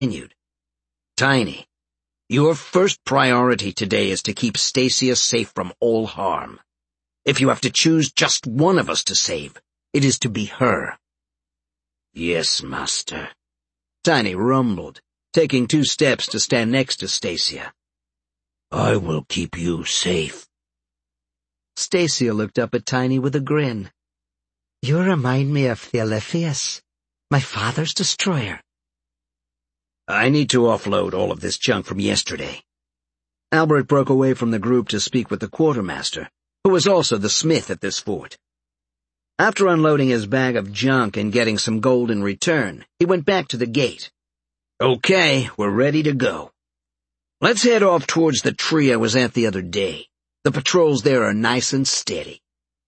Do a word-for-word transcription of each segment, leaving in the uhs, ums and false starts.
continued. Tiny, your first priority today is to keep Stacia safe from all harm. If you have to choose just one of us to save, it is to be her. Yes, master. Tiny rumbled, taking two steps to stand next to Stacia. I will keep you safe. Stacia looked up at Tiny with a grin. You remind me of the Alephius, my father's destroyer. I need to offload all of this junk from yesterday. Albert broke away from the group to speak with the quartermaster, who was also the smith at this fort. After unloading his bag of junk and getting some gold in return, he went back to the gate. Okay, we're ready to go. Let's head off towards the tree I was at the other day. The patrols there are nice and steady.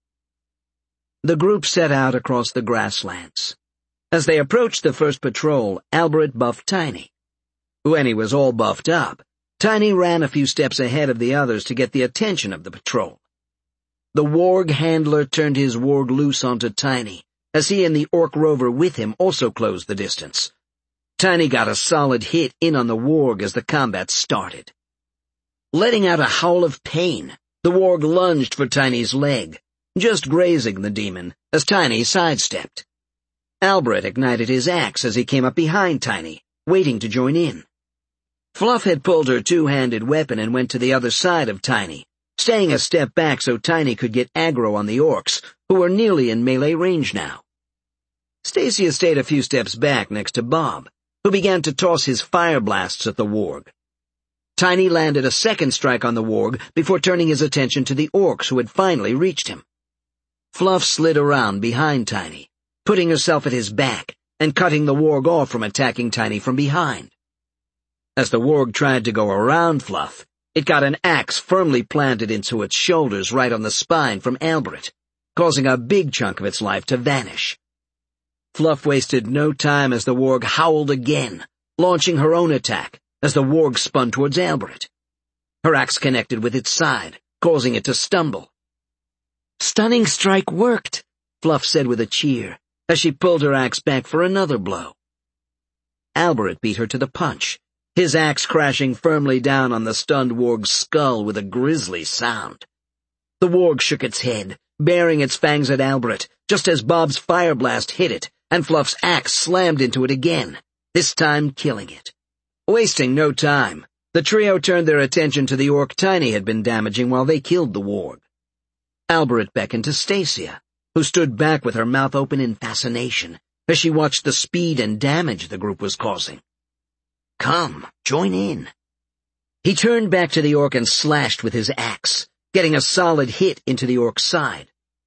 The group set out across the grasslands. As they approached the first patrol, Albert buffed Tiny. When he was all buffed up, Tiny ran a few steps ahead of the others to get the attention of the patrol. The warg handler turned his warg loose onto Tiny, as he and the orc rover with him also closed the distance. Tiny got a solid hit in on the warg as the combat started. Letting out a howl of pain, the warg lunged for Tiny's leg, just grazing the demon, as Tiny sidestepped. Albert ignited his axe as he came up behind Tiny, waiting to join in. Fluff had pulled her two-handed weapon and went to the other side of Tiny, staying a step back so Tiny could get aggro on the orcs, who were nearly in melee range now. Stacia stayed a few steps back next to Bob, who began to toss his fire blasts at the warg. Tiny landed a second strike on the warg before turning his attention to the orcs who had finally reached him. Fluff slid around behind Tiny, putting herself at his back and cutting the warg off from attacking Tiny from behind. As the warg tried to go around Fluff, it got an axe firmly planted into its shoulders right on the spine from Albert, causing a big chunk of its life to vanish. Fluff wasted no time as the warg howled again, launching her own attack as the warg spun towards Albert. Her axe connected with its side, causing it to stumble. Stunning strike worked, Fluff said with a cheer, as she pulled her axe back for another blow. Albert beat her to the punch, his axe crashing firmly down on the stunned warg's skull with a grisly sound. The warg shook its head, baring its fangs at Albert, just as Bob's fire blast hit it, and Fluff's axe slammed into it again, this time killing it. Wasting no time, the trio turned their attention to the orc Tiny had been damaging while they killed the warg. Albert beckoned to Stacia, who stood back with her mouth open in fascination as she watched the speed and damage the group was causing. Come, join in. He turned back to the orc and slashed with his axe, getting a solid hit into the orc's side.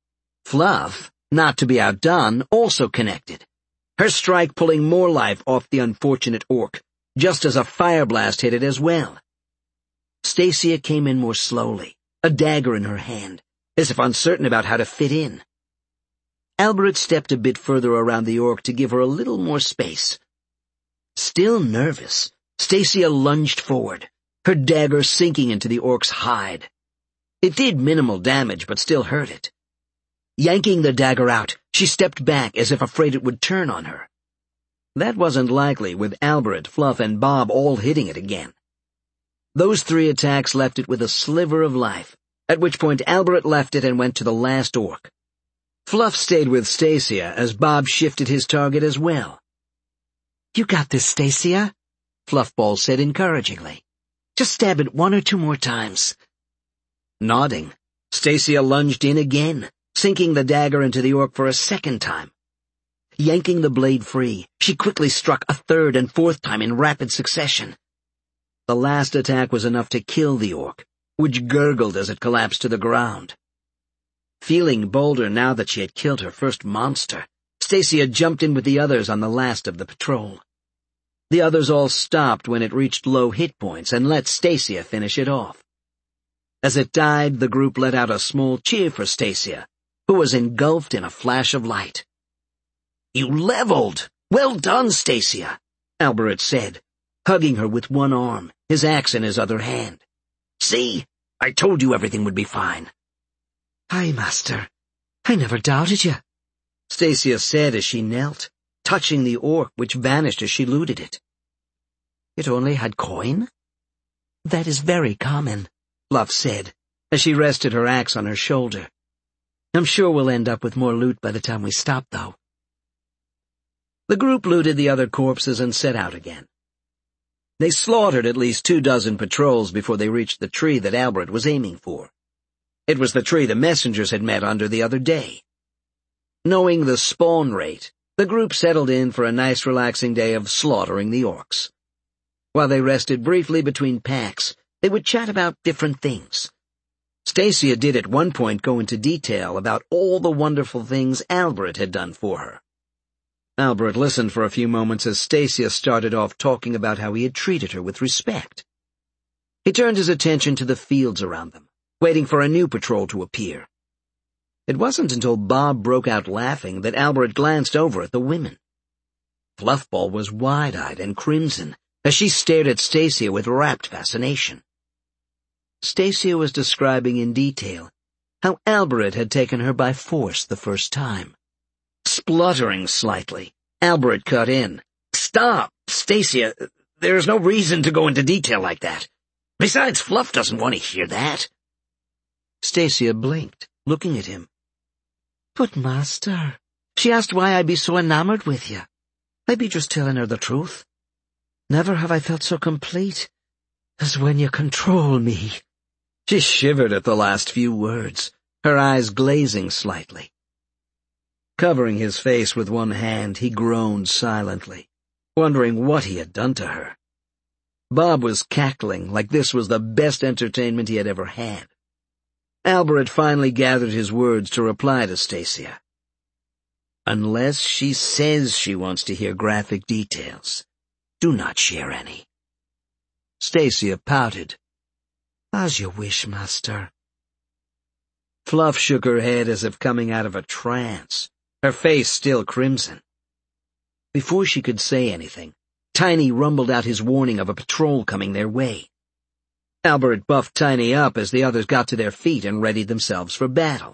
Fluff, not to be outdone, also connected, her strike pulling more life off the unfortunate orc, just as a fire blast hit it as well. Stacia came in more slowly, a dagger in her hand, as if uncertain about how to fit in. Albert stepped a bit further around the orc to give her a little more space. Still nervous, Stacia lunged forward, her dagger sinking into the orc's hide. It did minimal damage, but still hurt it. Yanking the dagger out, she stepped back as if afraid it would turn on her. That wasn't likely, with Albert, Fluff, and Bob all hitting it again. Those three attacks left it with a sliver of life, at which point Albert left it and went to the last orc. Fluff stayed with Stacia as Bob shifted his target as well. You got this, Stacia, Fluffball said encouragingly. Just stab it one or two more times. Nodding, Stacia lunged in again, sinking the dagger into the orc for a second time. Yanking the blade free, she quickly struck a third and fourth time in rapid succession. The last attack was enough to kill the orc, which gurgled as it collapsed to the ground. Feeling bolder now that she had killed her first monster, Stacia jumped in with the others on the last of the patrol. The others all stopped when it reached low hit points and let Stacia finish it off. As it died, the group let out a small cheer for Stacia, who was engulfed in a flash of light. You leveled! Well done, Stacia, Albert said, hugging her with one arm, his axe in his other hand. See, I told you everything would be fine. Aye, master. I never doubted you, Stacia said as she knelt, touching the orc which vanished as she looted it. It only had coin? That is very common, Fluff said, as she rested her axe on her shoulder. I'm sure we'll end up with more loot by the time we stop, though. The group looted the other corpses and set out again. They slaughtered at least two dozen patrols before they reached the tree that Albert was aiming for. It was the tree the messengers had met under the other day. Knowing the spawn rate, the group settled in for a nice relaxing day of slaughtering the orcs. While they rested briefly between packs, they would chat about different things. Stacia did at one point go into detail about all the wonderful things Albert had done for her. Albert listened for a few moments as Stacia started off talking about how he had treated her with respect. He turned his attention to the fields around them, waiting for a new patrol to appear. It wasn't until Bob broke out laughing that Albert glanced over at the women. Fluffball was wide-eyed and crimson as she stared at Stacia with rapt fascination. Stacia was describing in detail how Albert had taken her by force the first time. Spluttering slightly, Albert cut in. Stop, Stacia. There's no reason to go into detail like that. Besides, Fluff doesn't want to hear that. Stacia blinked, looking at him. But, Master, she asked why I'd be so enamored with you. I'd be just telling her the truth. Never have I felt so complete as when you control me. She shivered at the last few words, her eyes glazing slightly. Covering his face with one hand, he groaned silently, wondering what he had done to her. Bob was cackling like this was the best entertainment he had ever had. Albert finally gathered his words to reply to Stacia. Unless she says she wants to hear graphic details, do not share any. Stacia pouted. As you wish, Master. Fluff shook her head as if coming out of a trance, her face still crimson. Before she could say anything, Tiny rumbled out his warning of a patrol coming their way. Albert buffed Tiny up as the others got to their feet and readied themselves for battle.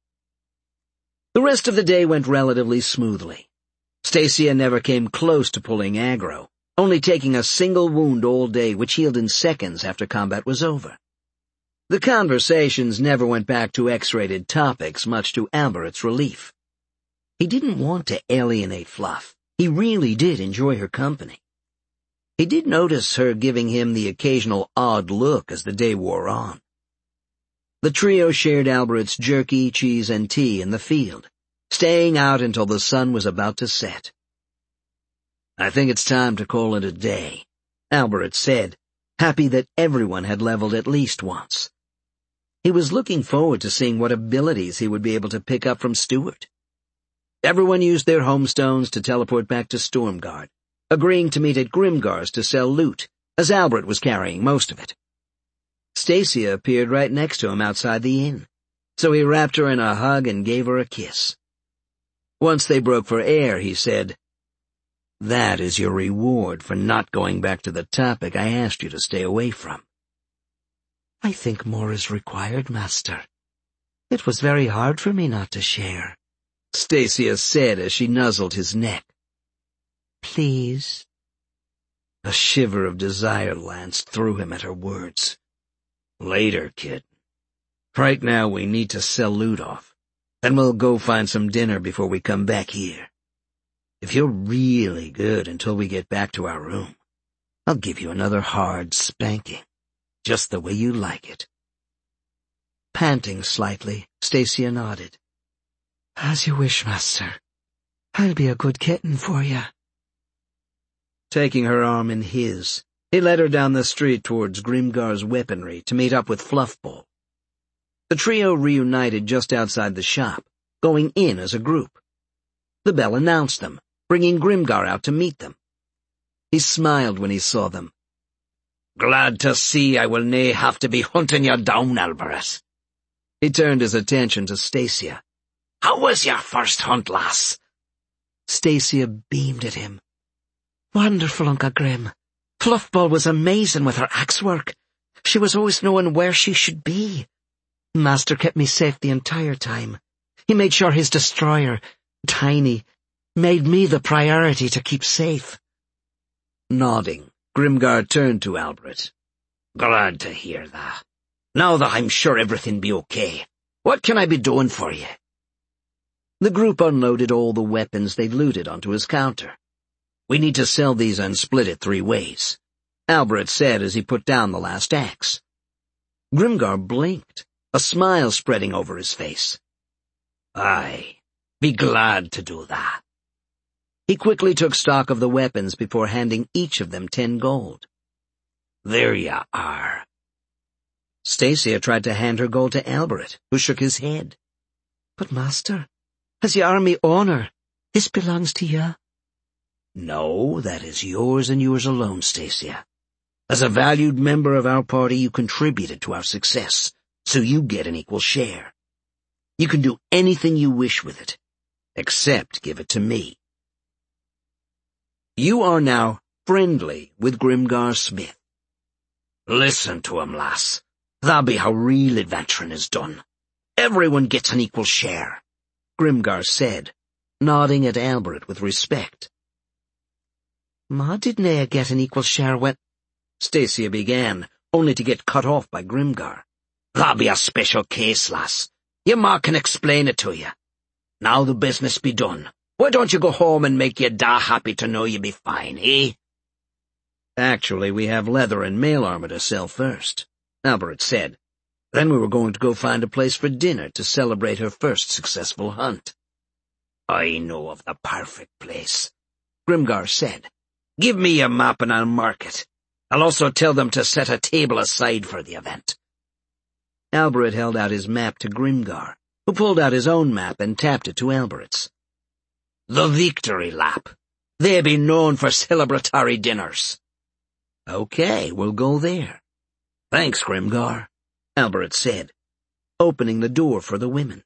The rest of the day went relatively smoothly. Stacia never came close to pulling aggro, only taking a single wound all day which healed in seconds after combat was over. The conversations never went back to X-rated topics, much to Albert's relief. He didn't want to alienate Fluff. He really did enjoy her company. He did notice her giving him the occasional odd look as the day wore on. The trio shared Albert's jerky, cheese, and tea in the field, staying out until the sun was about to set. I think it's time to call it a day, Albert said, happy that everyone had leveled at least once. He was looking forward to seeing what abilities he would be able to pick up from Stuart. Everyone used their homestones to teleport back to Stormguard, agreeing to meet at Grimgar's to sell loot, as Albert was carrying most of it. Stacia appeared right next to him outside the inn, so he wrapped her in a hug and gave her a kiss. Once they broke for air, he said, That is your reward for not going back to the topic I asked you to stay away from. I think more is required, Master. It was very hard for me not to share, Stacia said as she nuzzled his neck. Please. A shiver of desire lanced through him at her words. Later, kid. Right now we need to sell loot off. Then we'll go find some dinner before we come back here. If you're really good until we get back to our room, I'll give you another hard spanking, just the way you like it. Panting slightly, Stacia nodded. As you wish, Master. I'll be a good kitten for you. Taking her arm in his, he led her down the street towards Grimgar's weaponry to meet up with Fluffball. The trio reunited just outside the shop, going in as a group. The bell announced them, bringing Grimgar out to meet them. He smiled when he saw them. Glad to see I will nae have to be hunting you down, Alvarez. He turned his attention to Stacia. How was your first hunt, lass? Stacia beamed at him. Wonderful, Uncle Grim. Fluffball was amazing with her axe work. She was always knowing where she should be. Master kept me safe the entire time. He made sure his destroyer, Tiny, made me the priority to keep safe. Nodding, Grimgar turned to Albert. Glad to hear that. Now that I'm sure everything be okay, what can I be doing for you? The group unloaded all the weapons they'd looted onto his counter. We need to sell these and split it three ways, Albert said as he put down the last axe. Grimgar blinked, a smile spreading over his face. Aye, be glad to do that. He quickly took stock of the weapons before handing each of them ten gold. There ya are. Stacia tried to hand her gold to Albert, who shook his head. But, master, as ye are me honor, this belongs to you. No, that is yours and yours alone, Stacia. As a valued member of our party, you contributed to our success, so you get an equal share. You can do anything you wish with it, except give it to me. You are now friendly with Grimgar Smith. Listen to him, lass. That'll be how real adventuring is done. Everyone gets an equal share, Grimgar said, nodding at Albert with respect. Ma didn't I get an equal share when... Stacia began, only to get cut off by Grimgar. That'll be a special case, lass. Your ma can explain it to you. Now the business be done. Why don't you go home and make your da happy to know you be fine, eh? Actually, we have leather and mail armor to sell first, Albert said. Then we were going to go find a place for dinner to celebrate her first successful hunt. I know of the perfect place, Grimgar said. Give me your map and I'll mark it. I'll also tell them to set a table aside for the event. Albert held out his map to Grimgar, who pulled out his own map and tapped it to Albert's. The Victory Lap. They be known for celebratory dinners. Okay, we'll go there. Thanks, Grimgar, Albert said, opening the door for the women.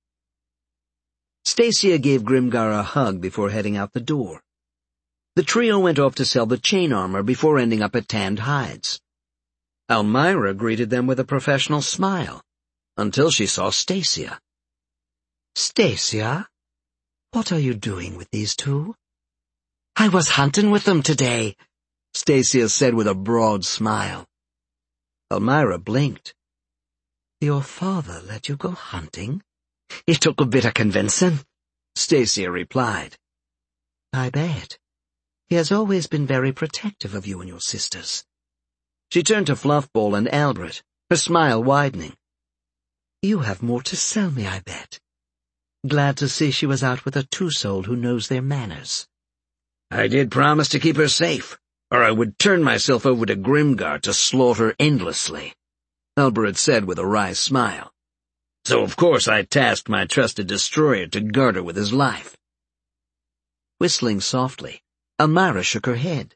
Stacia gave Grimgar a hug before heading out the door. The trio went off to sell the chain armor before ending up at Tanned Hides. Elmira greeted them with a professional smile, until she saw Stacia. Stacia, what are you doing with these two? I was hunting with them today, Stacia said with a broad smile. Elmira blinked. Your father let you go hunting? It took a bit of convincing, Stacia replied. I bet. He has always been very protective of you and your sisters. She turned to Fluffball and Albert, her smile widening. You have more to sell me, I bet. Glad to see she was out with a two-souled who knows their manners. I did promise to keep her safe, or I would turn myself over to Grimgar to slaughter endlessly, Albert said with a wry smile. So of course I tasked my trusted destroyer to guard her with his life. Whistling softly, Elmira shook her head.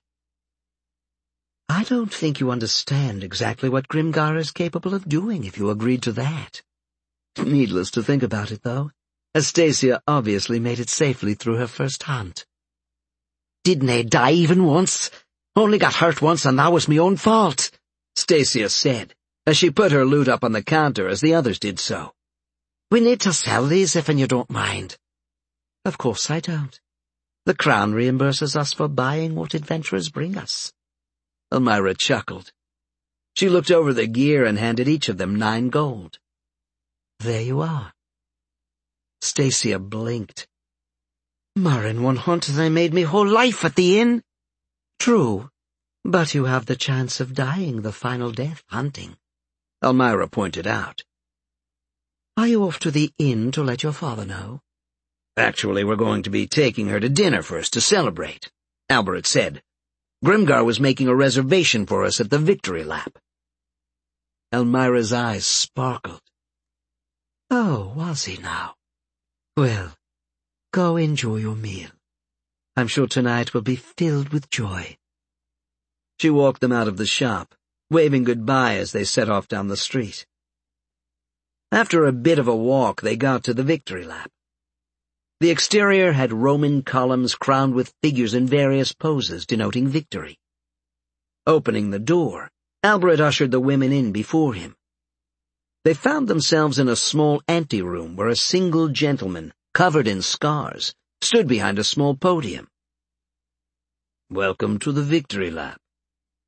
I don't think you understand exactly what Grimgar is capable of doing if you agreed to that. Needless to think about it, though, as Stacia obviously made it safely through her first hunt. Didn't I die even once? Only got hurt once and that was me own fault, Stacia said, as she put her loot up on the counter as the others did so. We need to sell these if you don't mind. Of course I don't. The Crown reimburses us for buying what adventurers bring us. Elmira chuckled. She looked over the gear and handed each of them nine gold. There you are. Stacia blinked. More in one hunt than I made me whole life at the inn. True, but you have the chance of dying the final death hunting, Elmira pointed out. Are you off to the inn to let your father know? Actually, we're going to be taking her to dinner first to celebrate, Albert said. Grimgar was making a reservation for us at the Victory Lap. Elmira's eyes sparkled. Oh, was he now? Well, go enjoy your meal. I'm sure tonight will be filled with joy. She walked them out of the shop, waving goodbye as they set off down the street. After a bit of a walk, they got to the Victory Lap. The exterior had Roman columns crowned with figures in various poses denoting victory. Opening the door, Albert ushered the women in before him. They found themselves in a small anteroom where a single gentleman, covered in scars, stood behind a small podium. Welcome to the Victory Lap,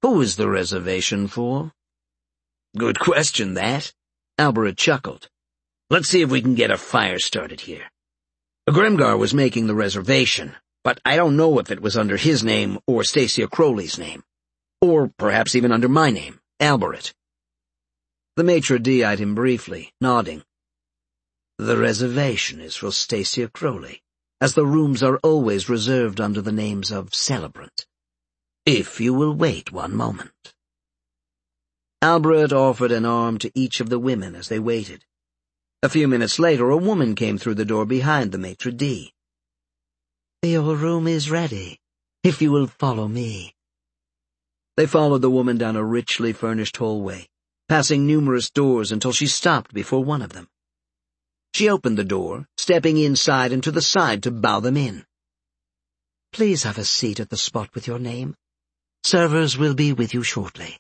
Who is the reservation for? Good question, that. Alberich chuckled. Let's see if we can get a fire started here. Grimgar was making the reservation, but I don't know if it was under his name or Stacia Crowley's name. Or perhaps even under my name, Alberich. The maitre d' eyed him briefly, nodding. The reservation is for Stacia Crowley, as the rooms are always reserved under the names of celebrant. If you will wait one moment. Alberich offered an arm to each of the women as they waited. A few minutes later, a woman came through the door behind the maitre d'. Your room is ready, if you will follow me. They followed the woman down a richly furnished hallway, passing numerous doors until she stopped before one of them. She opened the door, stepping inside and to the side to bow them in. Please have a seat at the spot with your name. Servers will be with you shortly.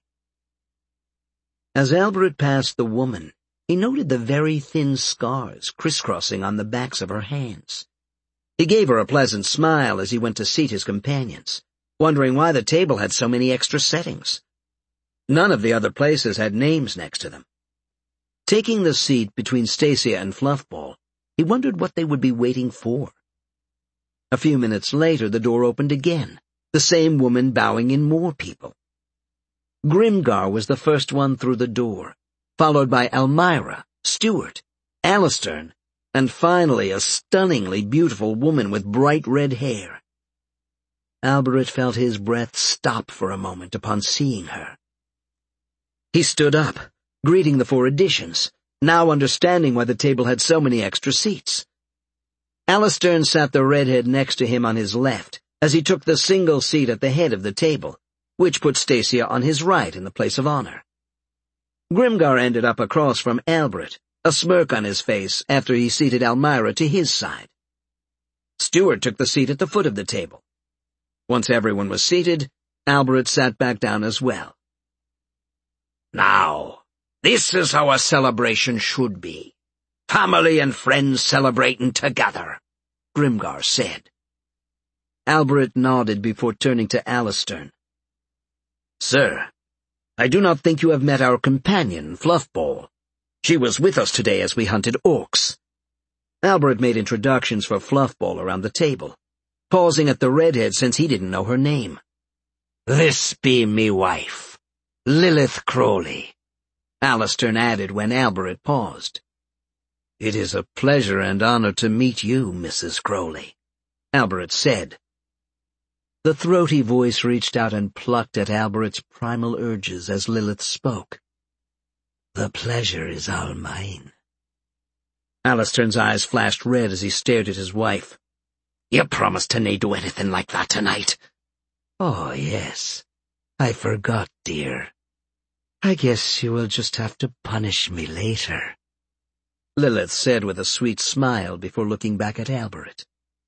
As Alberich passed the woman, he noted the very thin scars crisscrossing on the backs of her hands. He gave her a pleasant smile as he went to seat his companions, wondering why the table had so many extra settings. None of the other places had names next to them. Taking the seat between Stacia and Fluffball, he wondered what they would be waiting for. A few minutes later, the door opened again, the same woman bowing in more people. Grimgar was the first one through the door, followed by Almyra, Stuart, Alistern, and finally a stunningly beautiful woman with bright red hair. Alberich felt his breath stop for a moment upon seeing her. He stood up, greeting the four additions, now understanding why the table had so many extra seats. Alistern sat the redhead next to him on his left, as he took the single seat at the head of the table, which put Stacia on his right in the place of honor. Grimgar ended up across from Alberich, a smirk on his face after he seated Almyra to his side. Stuart took the seat at the foot of the table. Once everyone was seated, Alberich sat back down as well. Now, this is how a celebration should be. Family and friends celebrating together, Grimgar said. Alberich nodded before turning to Alistern. Sir, I do not think you have met our companion, Fluffball. She was with us today as we hunted orcs. Alberich made introductions for Fluffball around the table, pausing at the redhead since he didn't know her name. This be me wife, Lilith Crowley, Alistern added when Alberich paused. It is a pleasure and honor to meet you, Missus Crowley, Alberich said. The throaty voice reached out and plucked at Alberich's primal urges as Lilith spoke. The pleasure is all mine. Alistern's eyes flashed red as he stared at his wife. You promised to nae do anything like that tonight. Oh, yes. I forgot, dear. I guess you will just have to punish me later, Lilith said with a sweet smile before looking back at Alberich.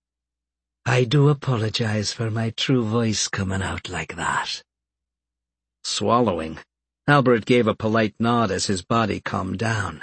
I do apologize for my true voice coming out like that. Swallowing, Alberich gave a polite nod as his body calmed down.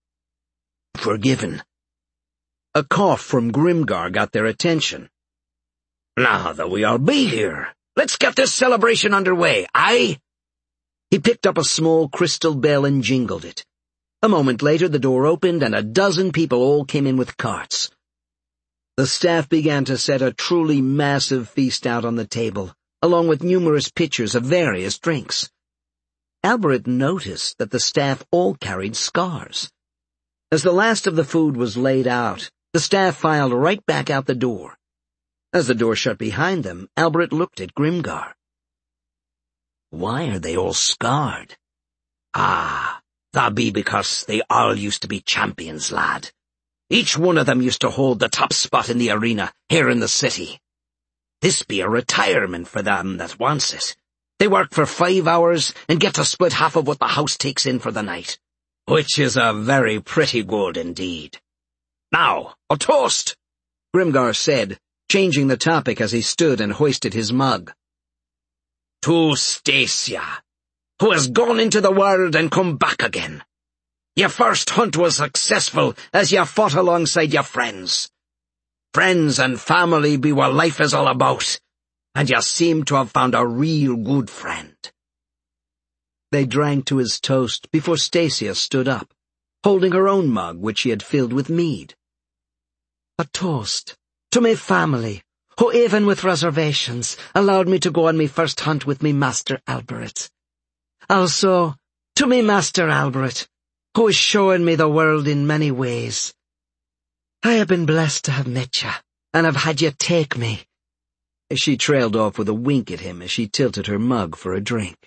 Forgiven. A cough from Grimgar got their attention. Now that we all be here, let's get this celebration underway, aye? He picked up a small crystal bell and jingled it. A moment later, the door opened and a dozen people all came in with carts. The staff began to set a truly massive feast out on the table, along with numerous pitchers of various drinks. Alberich noticed that the staff all carried scars. As the last of the food was laid out, the staff filed right back out the door. As the door shut behind them, Alberich looked at Grimgar. Why are they all scarred? Ah, that be because they all used to be champions, lad. Each one of them used to hold the top spot in the arena here in the city. This be a retirement for them that wants it. They work for five hours and get to split half of what the house takes in for the night, which is a very pretty good indeed. Now, a toast, Grimgar said, changing the topic as he stood and hoisted his mug. To Stacia, who has gone into the world and come back again. Your first hunt was successful as you fought alongside your friends. Friends and family be what life is all about, and you seem to have found a real good friend. They drank to his toast before Stacia stood up, holding her own mug which she had filled with mead. A toast to me family, who even with reservations allowed me to go on me first hunt with me Master Albert. Also, to me Master Albert, who is showing me the world in many ways. I have been blessed to have met you, and have had you take me. She trailed off with a wink at him as she tilted her mug for a drink.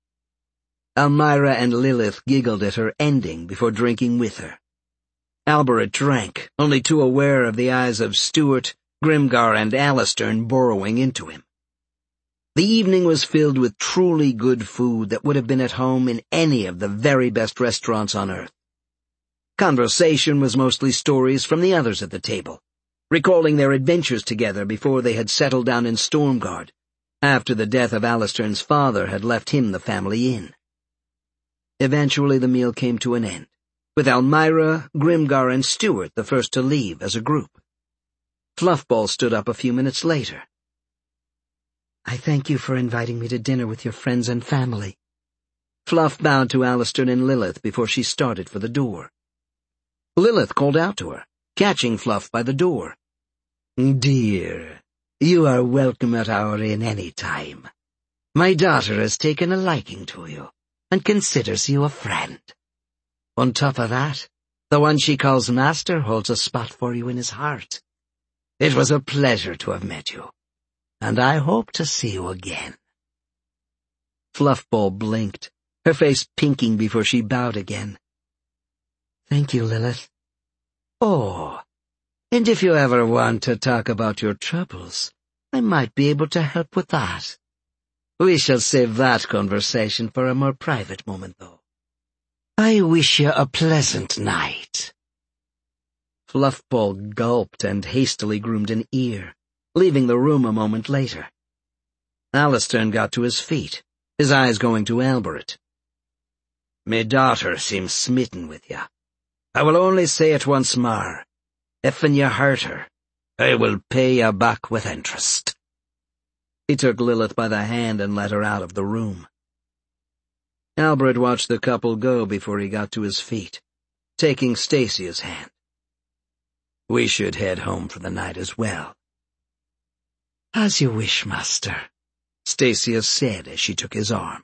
Almira and Lilith giggled at her ending before drinking with her. Albert drank, only too aware of the eyes of Stuart, Grimgar, and Alistern burrowing into him. The evening was filled with truly good food that would have been at home in any of the very best restaurants on earth. Conversation was mostly stories from the others at the table, recalling their adventures together before they had settled down in Stormguard, after the death of Alistern's father had left him the family inn. Eventually the meal came to an end, with Almira, Grimgar, and Stuart the first to leave as a group. Fluffball stood up a few minutes later. I thank you for inviting me to dinner with your friends and family. Fluff bowed to Alistern and Lilith before she started for the door. Lilith called out to her, catching Fluff by the door. Dear, you are welcome at our inn any time. My daughter has taken a liking to you, and considers you a friend. On top of that, the one she calls Master holds a spot for you in his heart. It was a pleasure to have met you, and I hope to see you again. Fluffball blinked, her face pinking before she bowed again. Thank you, Lilith. Oh, and if you ever want to talk about your troubles, I might be able to help with that. We shall save that conversation for a more private moment, though. I wish you a pleasant night. Fluffball gulped and hastily groomed an ear, leaving the room a moment later. Alistern got to his feet, his eyes going to Albert. Me daughter seems smitten with you. I will only say it once more. If when you hurt her, I will pay you back with interest. He took Lilith by the hand and led her out of the room. Albert watched the couple go before he got to his feet, taking Stacia's hand. We should head home for the night as well. As you wish, Master, Stacia said as she took his arm.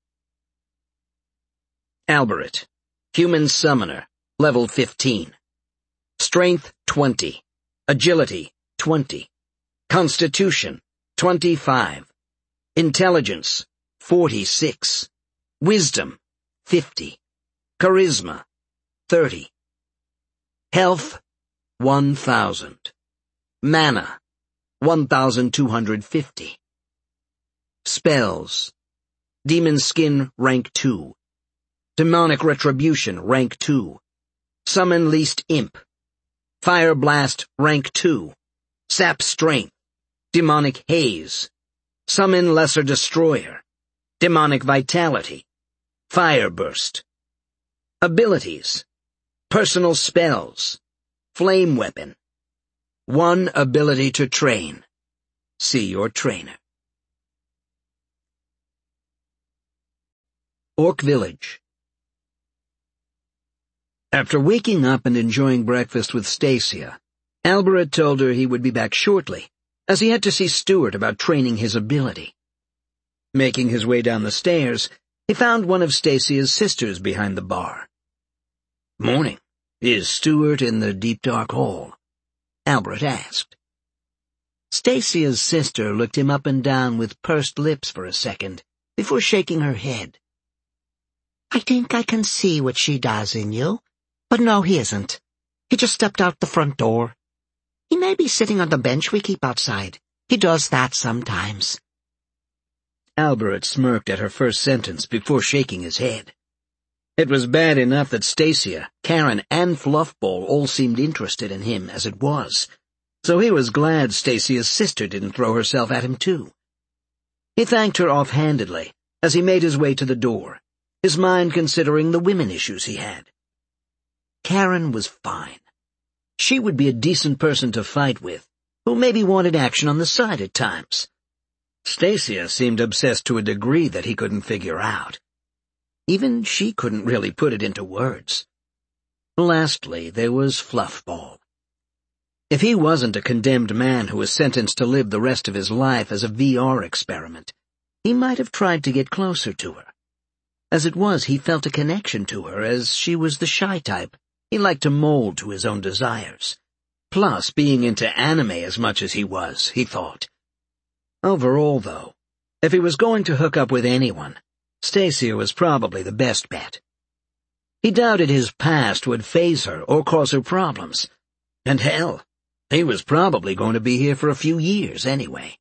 Albert, Human Summoner, Level fifteen. Strength twenty. Agility twenty. Constitution twenty-five. Intelligence forty-six. Wisdom fifty. Charisma thirty. Health one thousand. Mana one thousand two hundred fifty. Spells: Demon Skin Rank two. Demonic Retribution Rank two. Summon Least Imp. Fire Blast Rank two. Sap Strength. Demonic Haze. Summon Lesser Destroyer. Demonic Vitality. Fire Burst. Abilities: Personal Spells. Flame Weapon. One ability to train. See your trainer. Orc Village. After waking up and enjoying breakfast with Stacia, Albert told her he would be back shortly, as he had to see Stuart about training his ability. Making his way down the stairs, he found one of Stacia's sisters behind the bar. "Morning. Is Stuart in the deep dark hall?" Albert asked. Stacia's sister looked him up and down with pursed lips for a second, before shaking her head. I think I can see what she does in you, but no, he isn't. He just stepped out the front door. He may be sitting on the bench we keep outside. He does that sometimes. Albert smirked at her first sentence before shaking his head. It was bad enough that Stacia, Karen, and Fluffball all seemed interested in him as it was, so he was glad Stacia's sister didn't throw herself at him too. He thanked her offhandedly as he made his way to the door, his mind considering the women issues he had. Karen was fine. She would be a decent person to fight with, who maybe wanted action on the side at times. Stacia seemed obsessed to a degree that he couldn't figure out. Even she couldn't really put it into words. Lastly, there was Fluffball. If he wasn't a condemned man who was sentenced to live the rest of his life as a V R experiment, he might have tried to get closer to her. As it was, he felt a connection to her, as she was the shy type he liked to mold to his own desires. Plus, being into anime as much as he was, he thought. Overall, though, if he was going to hook up with anyone, Stacia was probably the best bet. He doubted his past would faze her or cause her problems. And hell, he was probably going to be here for a few years anyway.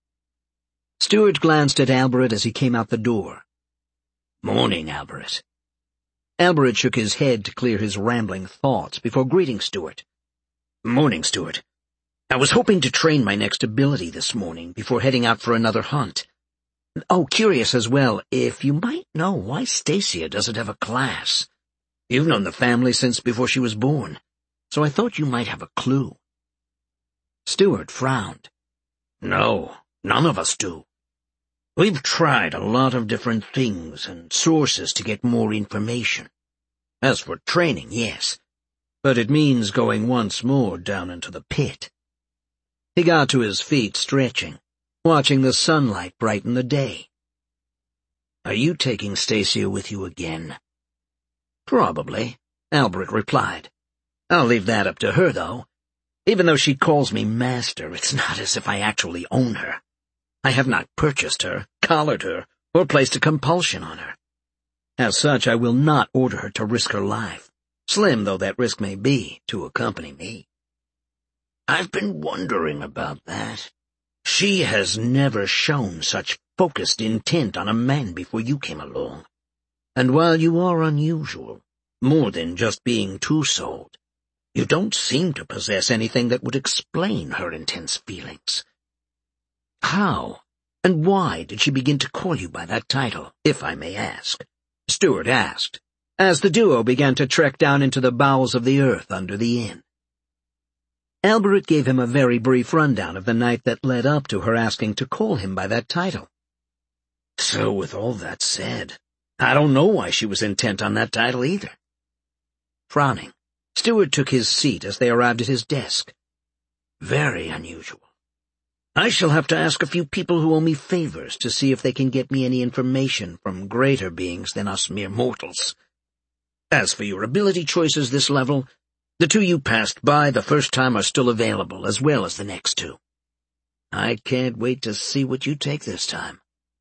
Stuart glanced at Alberette as he came out the door. "Morning, Alberette." Alberette shook his head to clear his rambling thoughts before greeting Stuart. "Morning, Stuart. I was hoping to train my next ability this morning before heading out for another hunt. Oh, curious as well, if you might know why Stacia doesn't have a class. You've known the family since before she was born, so I thought you might have a clue." Stuart frowned. "No, none of us do. We've tried a lot of different things and sources to get more information. As for training, yes, but it means going once more down into the pit." He got to his feet, stretching, watching the sunlight brighten the day. "Are you taking Stacia with you again?" "Probably," Alberette replied. "I'll leave that up to her, though. Even though she calls me master, it's not as if I actually own her. I have not purchased her, collared her, or placed a compulsion on her. As such, I will not order her to risk her life, slim though that risk may be, to accompany me." "I've been wondering about that. She has never shown such focused intent on a man before you came along. And while you are unusual, more than just being two-souled, you don't seem to possess anything that would explain her intense feelings. How and why did she begin to call you by that title, if I may ask?" Stuart asked, as the duo began to trek down into the bowels of the earth under the inn. Alberette gave him a very brief rundown of the night that led up to her asking to call him by that title. "So with all that said, I don't know why she was intent on that title either." Frowning, Stuart took his seat as they arrived at his desk. "Very unusual. I shall have to ask a few people who owe me favors to see if they can get me any information from greater beings than us mere mortals. As for your ability choices this level, the two you passed by the first time are still available, as well as the next two. I can't wait to see what you take this time."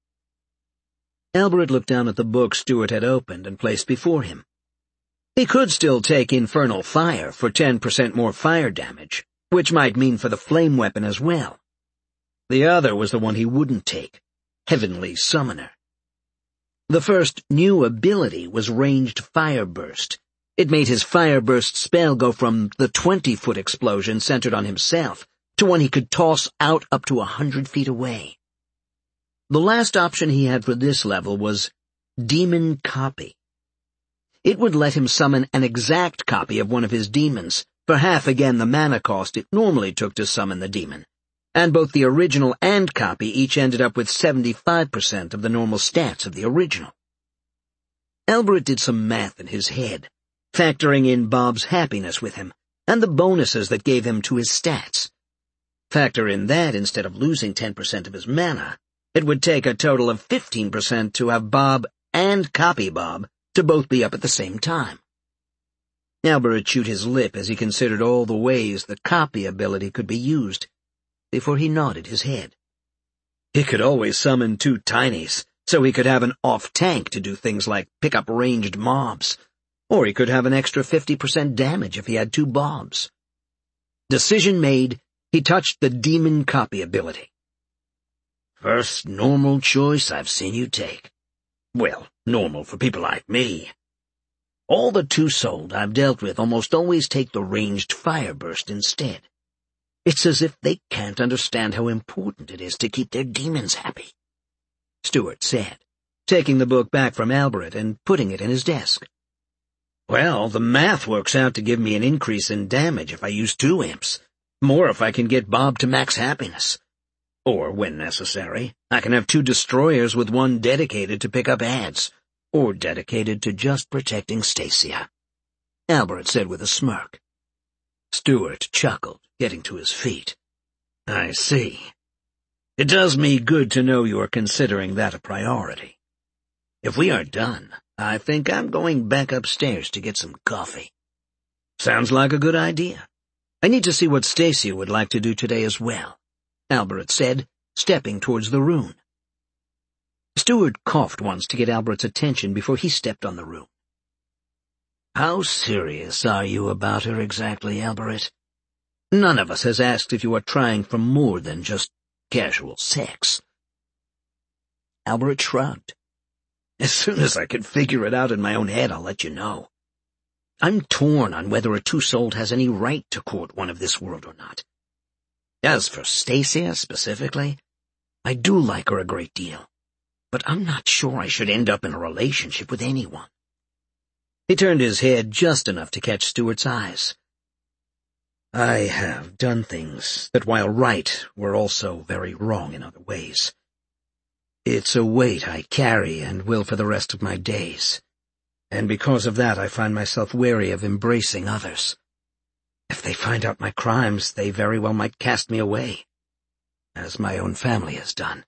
Alberette looked down at the book Stuart had opened and placed before him. He could still take Infernal Fire for ten percent more fire damage, which might mean for the flame weapon as well. The other was the one he wouldn't take, Heavenly Summoner. The first new ability was Ranged Fire Burst. It made his Fire Burst spell go from the twenty-foot explosion centered on himself to one he could toss out up to a hundred feet away. The last option he had for this level was Demon Copy. It would let him summon an exact copy of one of his demons, for half again the mana cost it normally took to summon the demon, and both the original and copy each ended up with seventy-five percent of the normal stats of the original. Alberette did some math in his head, factoring in Bob's happiness with him, and the bonuses that gave him to his stats. Factor in that instead of losing ten percent of his mana, it would take a total of fifteen percent to have Bob and Copy Bob to both be up at the same time. Alberette chewed his lip as he considered all the ways the copy ability could be used, before he nodded his head. He could always summon two tinies, so he could have an off-tank to do things like pick up ranged mobs, or he could have an extra fifty percent damage if he had two Bobs. Decision made, he touched the Demon Copy ability. "First normal choice I've seen you take. Well, normal for people like me. All the two-souled I've dealt with almost always take the Ranged Fire Burst instead. It's as if they can't understand how important it is to keep their demons happy," Stuart said, taking the book back from Alberette and putting it in his desk. "Well, the math works out to give me an increase in damage if I use two imps, more if I can get Bob to max happiness. Or, when necessary, I can have two destroyers with one dedicated to pick up ads, or dedicated to just protecting Stacia," Albert said with a smirk. Stuart chuckled, getting to his feet. "I see. It does me good to know you are considering that a priority. If we are done, I think I'm going back upstairs to get some coffee." "Sounds like a good idea. I need to see what Stacia would like to do today as well," Albert said, stepping towards the room. Stuart coughed once to get Albert's attention before he stepped on the room. "How serious are you about her exactly, Albert? None of us has asked if you are trying for more than just casual sex." Albert shrugged. "As soon as I can figure it out in my own head, I'll let you know. I'm torn on whether a two-souled has any right to court one of this world or not. As for Stacia specifically, I do like her a great deal, but I'm not sure I should end up in a relationship with anyone." He turned his head just enough to catch Stuart's eyes. "I have done things that, while right, were also very wrong in other ways. It's a weight I carry and will for the rest of my days, and because of that I find myself wary of embracing others. If they find out my crimes, they very well might cast me away, as my own family has done."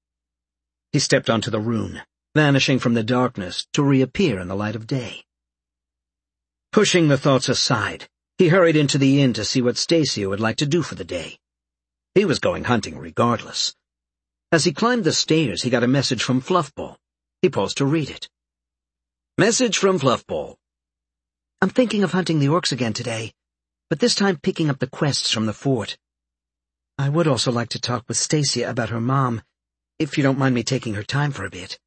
He stepped onto the rune, vanishing from the darkness to reappear in the light of day. Pushing the thoughts aside, he hurried into the inn to see what Stacia would like to do for the day. He was going hunting regardless. As he climbed the stairs, he got a message from Fluffball. He paused to read it. Message from Fluffball. "I'm thinking of hunting the orcs again today, but this time picking up the quests from the fort. I would also like to talk with Stacia about her mom, if you don't mind me taking her time for a bit."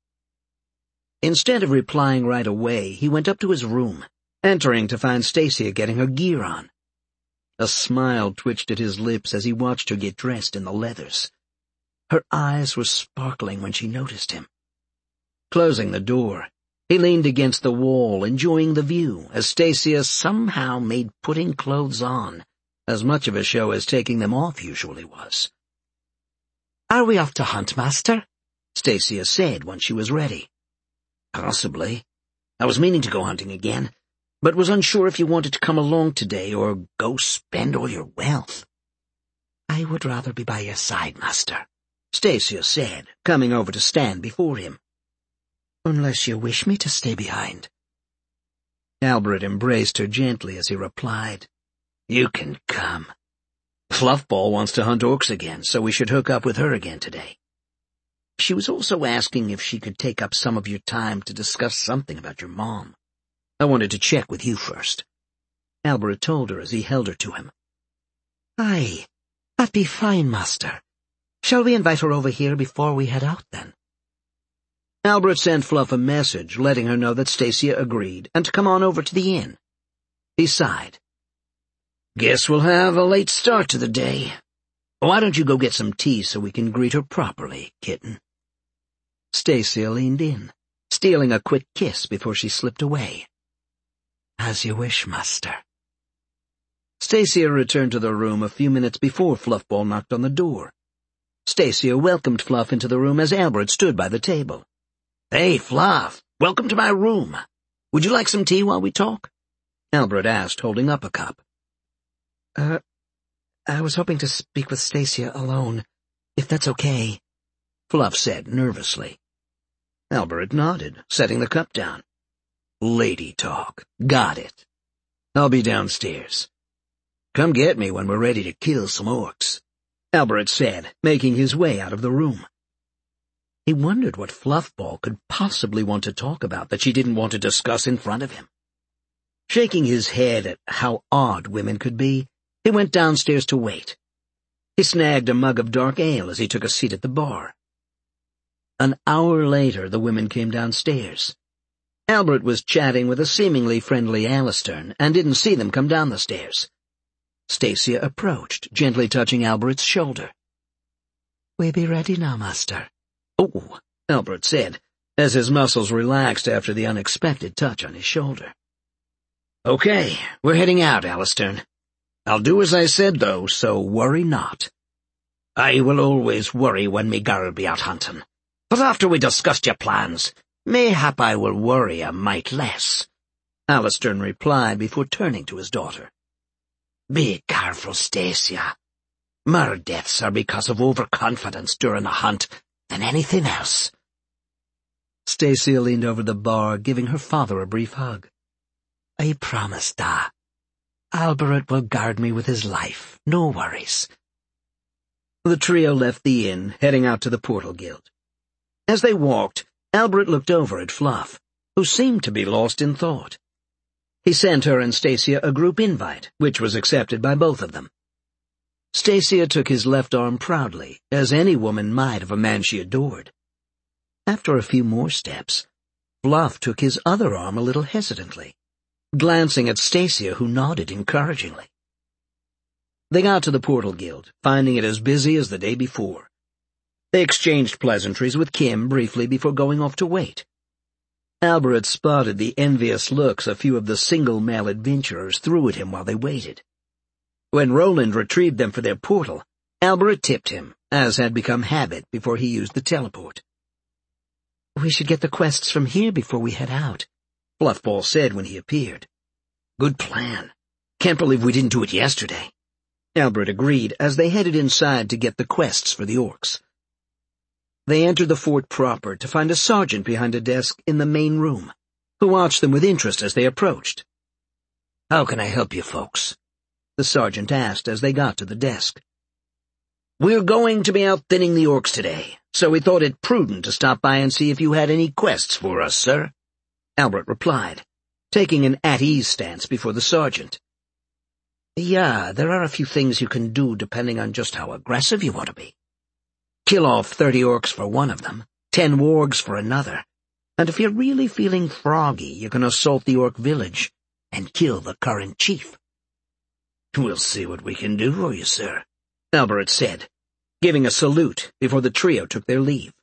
Instead of replying right away, he went up to his room, entering to find Stacia getting her gear on. A smile twitched at his lips as he watched her get dressed in the leathers. Her eyes were sparkling when she noticed him. Closing the door, he leaned against the wall, enjoying the view, as Stacia somehow made putting clothes on as much of a show as taking them off usually was. "Are we off to hunt, Master?" Stacia said when she was ready. "Possibly. I was meaning to go hunting again, but was unsure if you wanted to come along today or go spend all your wealth." "I would rather be by your side, Master," Stacia said, coming over to stand before him. "Unless you wish me to stay behind." Albert embraced her gently as he replied, "You can come. Fluffball wants to hunt orcs again, so we should hook up with her again today. She was also asking if she could take up some of your time to discuss something about your mom. I wanted to check with you first," Albert told her as he held her to him. "Aye, that'd be fine, Master. Shall we invite her over here before we head out, then?" Albert sent Fluff a message letting her know that Stacia agreed and to come on over to the inn. He sighed. "Guess we'll have a late start to the day. Why don't you go get some tea so we can greet her properly, kitten?" Stacia leaned in, stealing a quick kiss before she slipped away. "As you wish, Master." Stacia returned to the room a few minutes before Fluffball knocked on the door. Stacia welcomed Fluff into the room as Albert stood by the table. "Hey, Fluff, welcome to my room. Would you like some tea while we talk?" Albert asked, holding up a cup. Uh, I was hoping to speak with Stacia alone, if that's okay," Fluff said nervously. Albert nodded, setting the cup down. "Lady talk. Got it. I'll be downstairs. Come get me when we're ready to kill some orcs," Albert said, making his way out of the room. He wondered what Fluffball could possibly want to talk about that she didn't want to discuss in front of him. Shaking his head at how odd women could be, he went downstairs to wait. He snagged a mug of dark ale as he took a seat at the bar. An hour later, the women came downstairs. Albert was chatting with a seemingly friendly Alistair and didn't see them come down the stairs. Stacia approached, gently touching Albert's shoulder. "We be ready now, Master." "Oh," Albert said, as his muscles relaxed after the unexpected touch on his shoulder. "Okay, we're heading out, Alistair. I'll do as I said, though, so worry not." "I will always worry when me girl be out hunting. But after we discussed your plans, Mayhap I will worry a mite less, Alistair replied before turning to his daughter. Be careful, Stacia. More deaths are because of overconfidence during a hunt than anything else. Stacia leaned over the bar, giving her father a brief hug. I promise, Da. Albert will guard me with his life, no worries. The trio left the inn, heading out to the Portal Guild. As they walked, Albert looked over at Fluff, who seemed to be lost in thought. He sent her and Stacia a group invite, which was accepted by both of them. Stacia took his left arm proudly, as any woman might of a man she adored. After a few more steps, Fluff took his other arm a little hesitantly, glancing at Stacia, who nodded encouragingly. They got to the Portal Guild, finding it as busy as the day before. They exchanged pleasantries with Kim briefly before going off to wait. Albert spotted the envious looks a few of the single male adventurers threw at him while they waited. When Roland retrieved them for their portal, Albert tipped him, as had become habit before he used the teleport. We should get the quests from here before we head out, Fluffball said when he appeared. Good plan. Can't believe we didn't do it yesterday. Albert agreed as they headed inside to get the quests for the orcs. They entered the fort proper to find a sergeant behind a desk in the main room, who watched them with interest as they approached. How can I help you folks? The sergeant asked as they got to the desk. We're going to be out thinning the orcs today, so we thought it prudent to stop by and see if you had any quests for us, sir, Albert replied, taking an at-ease stance before the sergeant. Yeah, there are a few things you can do depending on just how aggressive you want to be. Kill off thirty orcs for one of them, ten wargs for another, and if you're really feeling froggy, you can assault the orc village and kill the current chief. We'll see what we can do for you, sir, Albert said, giving a salute before the trio took their leave.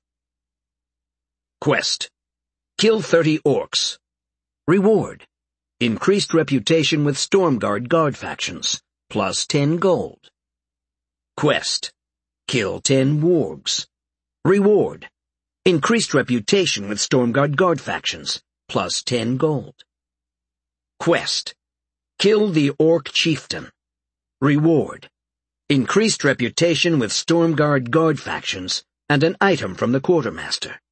Quest: Kill thirty orcs. Reward: Increased reputation with Stormguard guard factions, plus ten gold. Quest: Kill ten wargs. Reward: Increased reputation with Stormguard guard factions, plus ten gold. Quest: Kill the orc chieftain. Reward: Increased reputation with Stormguard guard factions and an item from the quartermaster.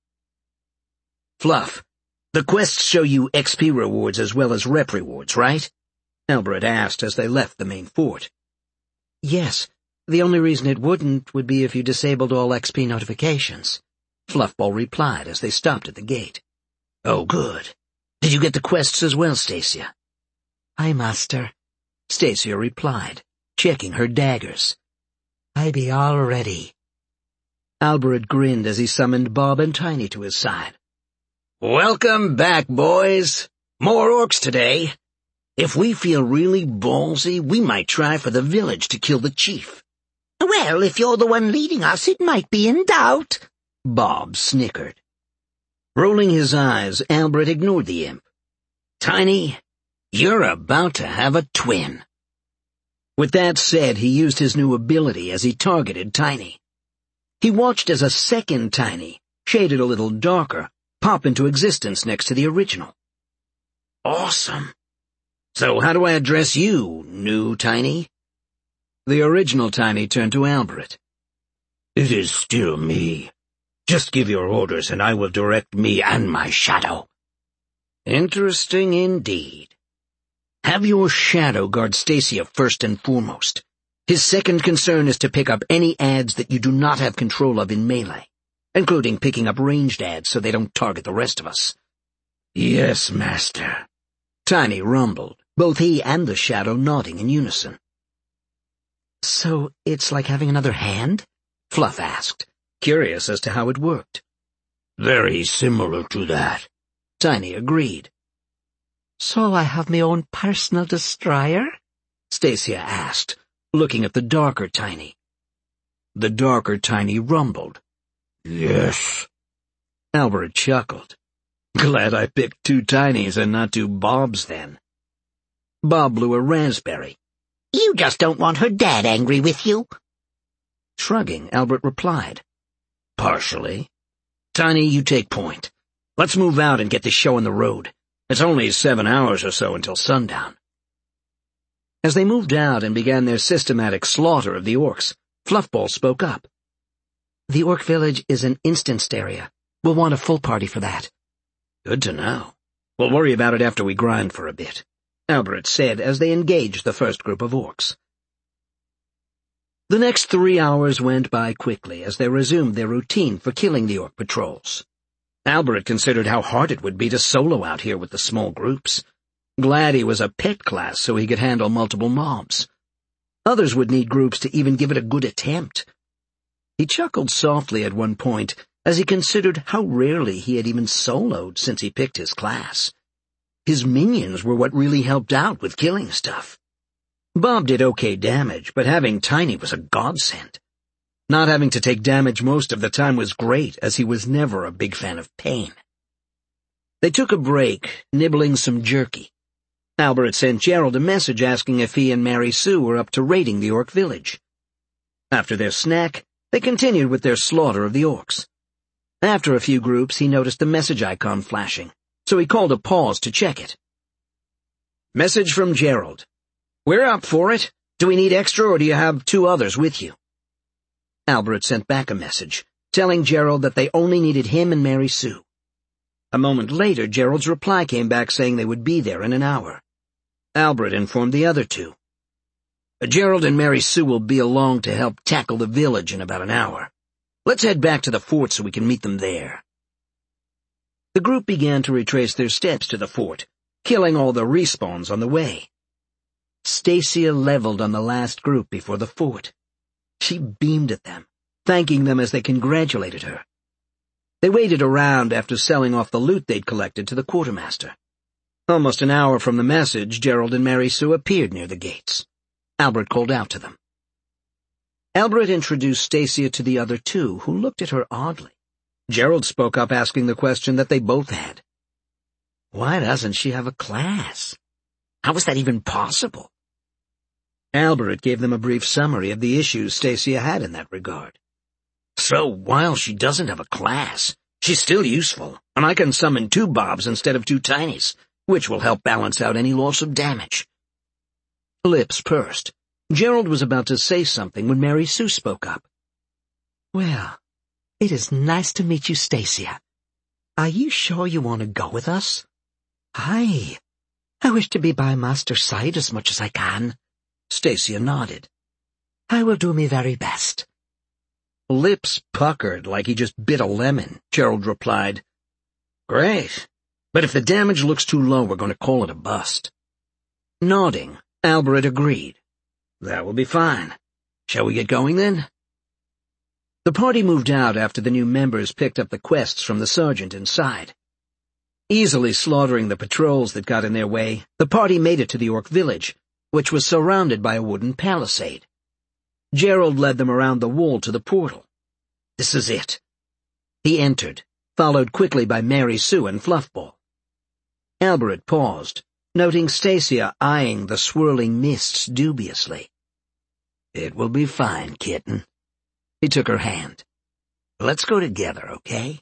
Fluff, the quests show you X P rewards as well as rep rewards, right? Albert asked as they left the main fort. Yes. The only reason it wouldn't would be if you disabled all X P notifications, Fluffball replied as they stopped at the gate. Oh, good. Did you get the quests as well, Stacia? Aye, master, Stacia replied, checking her daggers. I be all ready. Albert grinned as he summoned Bob and Tiny to his side. Welcome back, boys. More orcs today. If we feel really ballsy, we might try for the village to kill the chief. Well, if you're the one leading us, it might be in doubt, Bob snickered. Rolling his eyes, Albert ignored the imp. Tiny, you're about to have a twin. With that said, he used his new ability as he targeted Tiny. He watched as a second Tiny, shaded a little darker, pop into existence next to the original. Awesome. So how do I address you, new Tiny? The original Tiny turned to Albert. It is still me. Just give your orders and I will direct me and my shadow. Interesting indeed. Have your shadow guard Stacia first and foremost. His second concern is to pick up any ads that you do not have control of in melee, including picking up ranged ads so they don't target the rest of us. Yes, master. Tiny rumbled, both he and the shadow nodding in unison. So it's like having another hand? Fluff asked, curious as to how it worked. Very similar to that, Tiny agreed. So I have my own personal destroyer? Stacia asked, looking at the darker Tiny. The darker Tiny rumbled. Yes. Albert chuckled. Glad I picked two Tinies and not two Bobs then. Bob blew a raspberry. You just don't want her dad angry with you. Shrugging, Albert replied. Partially. Tiny, you take point. Let's move out and get this show on the road. It's only seven hours or so until sundown. As they moved out and began their systematic slaughter of the orcs, Fluffball spoke up. The orc village is an instanced area. We'll want a full party for that. Good to know. We'll worry about it after we grind for a bit, Albert said as they engaged the first group of orcs. The next three hours went by quickly as they resumed their routine for killing the orc patrols. Albert considered how hard it would be to solo out here with the small groups. Glad he was a pet class so he could handle multiple mobs. Others would need groups to even give it a good attempt. He chuckled softly at one point as he considered how rarely he had even soloed since he picked his class. His minions were what really helped out with killing stuff. Bob did okay damage, but having Tiny was a godsend. Not having to take damage most of the time was great, as he was never a big fan of pain. They took a break, nibbling some jerky. Albert sent Gerald a message asking if he and Mary Sue were up to raiding the orc village. After their snack, they continued with their slaughter of the orcs. After a few groups, he noticed the message icon flashing, so he called a pause to check it. Message from Gerald. We're up for it. Do we need extra, or do you have two others with you? Albert sent back a message, telling Gerald that they only needed him and Mary Sue. A moment later, Gerald's reply came back saying they would be there in an hour. Albert informed the other two. Gerald and Mary Sue will be along to help tackle the village in about an hour. Let's head back to the fort so we can meet them there. The group began to retrace their steps to the fort, killing all the respawns on the way. Stacia leveled on the last group before the fort. She beamed at them, thanking them as they congratulated her. They waited around after selling off the loot they'd collected to the quartermaster. Almost an hour from the message, Gerald and Mary Sue appeared near the gates. Albert called out to them. Albert introduced Stacia to the other two, who looked at her oddly. Gerald spoke up asking the question that they both had. Why doesn't she have a class? How is that even possible? Albert gave them a brief summary of the issues Stacia had in that regard. So, while she doesn't have a class, she's still useful, and I can summon two Bobs instead of two Tinies, which will help balance out any loss of damage. Lips pursed. Gerald was about to say something when Mary Sue spoke up. Well, it is nice to meet you, Stacia. Are you sure you want to go with us? Aye. I wish to be by Master's side as much as I can. Stacia nodded. I will do my very best. Lips puckered like he just bit a lemon, Gerald replied. Great. But if the damage looks too low, we're going to call it a bust. Nodding, Albert agreed. That will be fine. Shall we get going then? The party moved out after the new members picked up the quests from the sergeant inside. Easily slaughtering the patrols that got in their way, the party made it to the orc village, which was surrounded by a wooden palisade. Gerald led them around the wall to the portal. This is it. He entered, followed quickly by Mary Sue and Fluffball. Albert paused, noting Stacia eyeing the swirling mists dubiously. It will be fine, kitten. He took her hand. Let's go together, okay?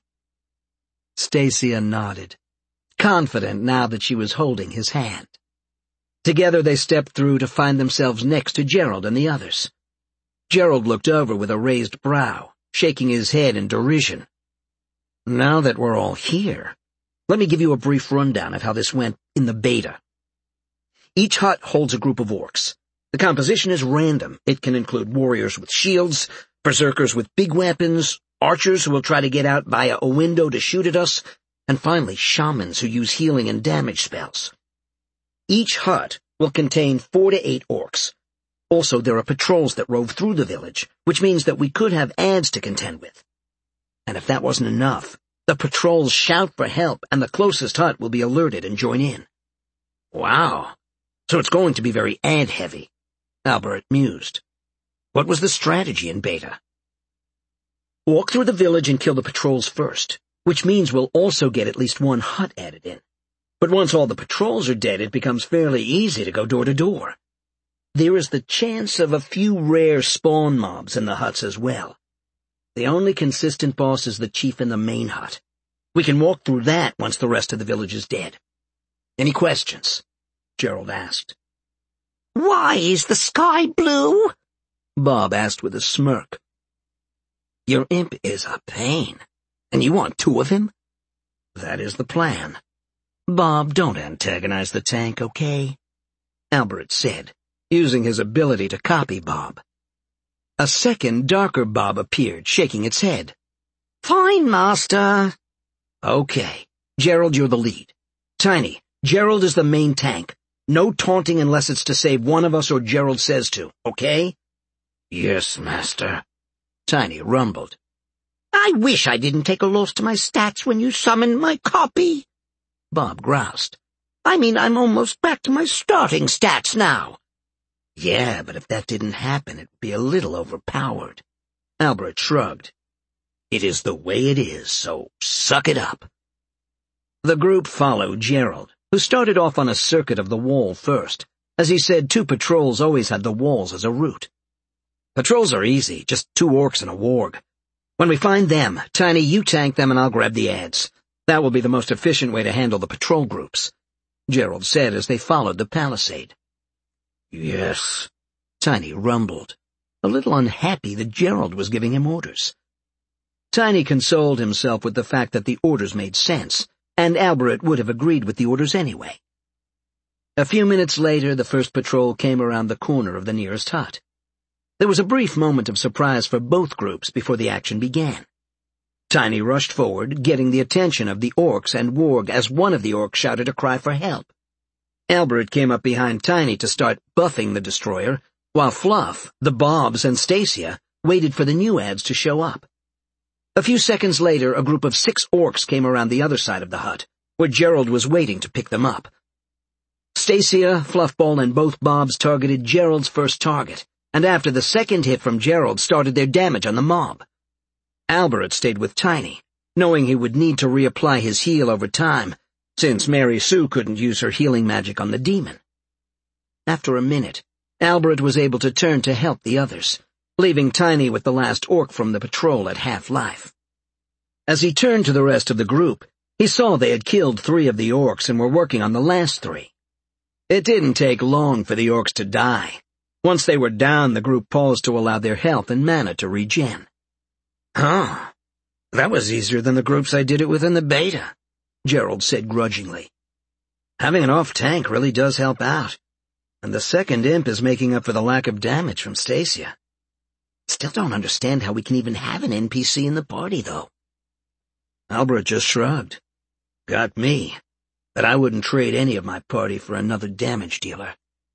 Stacia nodded, confident now that she was holding his hand. Together they stepped through to find themselves next to Gerald and the others. Gerald looked over with a raised brow, shaking his head in derision. Now that we're all here, let me give you a brief rundown of how this went in the beta. Each hut holds a group of orcs. The composition is random. It can include warriors with shields, berserkers with big weapons, archers who will try to get out via a window to shoot at us, and finally shamans who use healing and damage spells. Each hut will contain four to eight orcs. Also, there are patrols that rove through the village, which means that we could have ads to contend with. And if that wasn't enough, the patrols shout for help, and the closest hut will be alerted and join in. Wow. So it's going to be very ad-heavy, Albert mused. What was the strategy in beta? Walk through the village and kill the patrols first, which means we'll also get at least one hut added in. But once all the patrols are dead, it becomes fairly easy to go door to door. There is the chance of a few rare spawn mobs in the huts as well. The only consistent boss is the chief in the main hut. We can walk through that once the rest of the village is dead. Any questions? Gerald asked. Why is the sky blue? Bob asked with a smirk. Your imp is a pain, and you want two of him? That is the plan. Bob, don't antagonize the tank, okay? Albert said, using his ability to copy Bob. A second, darker Bob appeared, shaking its head. Fine, Master. Okay. Gerald, you're the lead. Tiny, Gerald is the main tank. No taunting unless it's to save one of us or Gerald says to, okay? Yes, Master. Tiny rumbled. I wish I didn't take a loss to my stats when you summoned my copy. Bob groused. I mean, I'm almost back to my starting stats now. Yeah, but if that didn't happen, it'd be a little overpowered. Albert shrugged. It is the way it is, so suck it up. The group followed Gerald, who started off on a circuit of the wall first. As he said, two patrols always had the walls as a route. Patrols are easy, just two orcs and a warg. When we find them, Tiny, you tank them and I'll grab the ads. That will be the most efficient way to handle the patrol groups, Gerald said as they followed the palisade. Yes, Tiny rumbled, a little unhappy that Gerald was giving him orders. Tiny consoled himself with the fact that the orders made sense, and Albert would have agreed with the orders anyway. A few minutes later, the first patrol came around the corner of the nearest hut. There was a brief moment of surprise for both groups before the action began. Tiny rushed forward, getting the attention of the orcs and warg as one of the orcs shouted a cry for help. Albert came up behind Tiny to start buffing the destroyer, while Fluff, the Bobs, and Stacia waited for the new ads to show up. A few seconds later, a group of six orcs came around the other side of the hut, where Gerald was waiting to pick them up. Stacia, Fluffball, and both Bobs targeted Gerald's first target, and after the second hit from Gerald started their damage on the mob. Albert stayed with Tiny, knowing he would need to reapply his heal over time, since Mary Sue couldn't use her healing magic on the demon. After a minute, Albert was able to turn to help the others, leaving Tiny with the last orc from the patrol at half-life. As he turned to the rest of the group, he saw they had killed three of the orcs and were working on the last three. It didn't take long for the orcs to die. Once they were down, the group paused to allow their health and mana to regen. Huh. That was easier than the groups I did it with in the beta, Gerald said grudgingly. Having an off-tank really does help out, and the second imp is making up for the lack of damage from Stacia. Still don't understand how we can even have an N P C in the party, though. Albert just shrugged. Got me, but I wouldn't trade any of my party for another damage dealer.